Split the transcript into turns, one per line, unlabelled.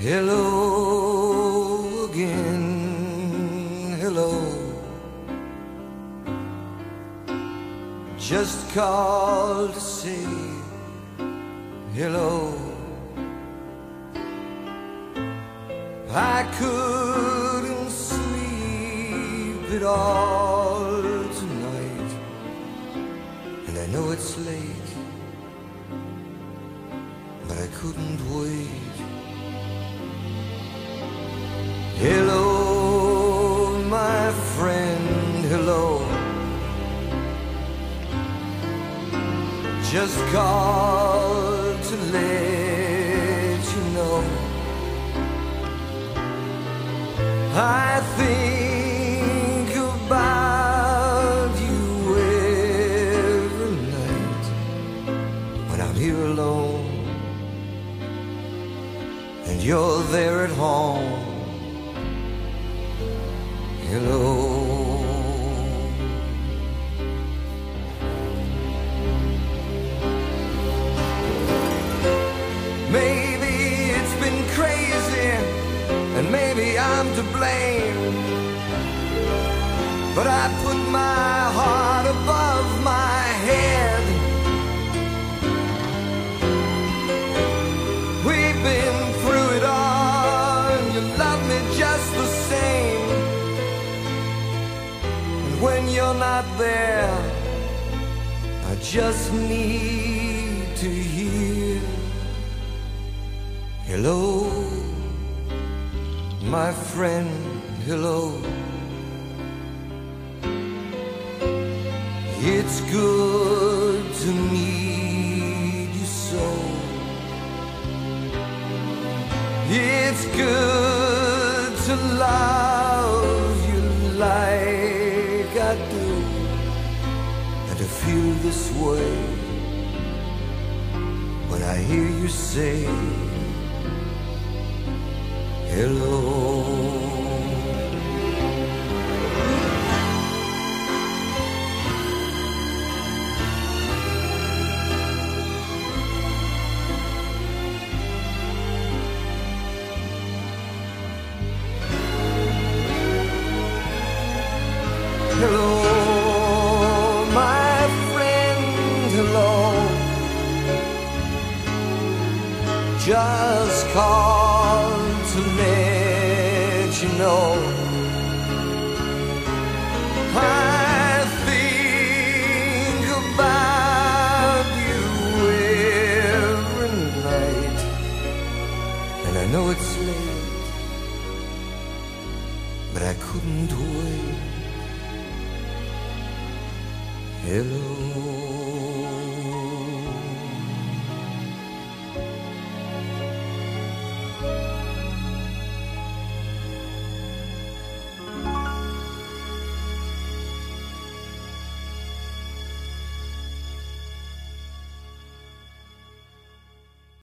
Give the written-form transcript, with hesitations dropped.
Hello again, hello. Just called to say hello. I couldn't sleep at all tonight, and I know it's late, but I couldn't wait. Hello, my friend, hello. Just called to let you know I think about you every night when I'm here alone and you're there at home. Hello. Maybe it's been crazy, and maybe I'm to blame, but I put my heart above my head. We've been through it all, and you love me just the same. And when you're not there, I just need to hear hello, my friend, hello. It's good to meet you so. It's good to love you like I do, and to feel this way when I hear you say hello. Hello, my friend, hello. Just called to let you know I think about you every night, and I know it's late, but I couldn't wait. Hello.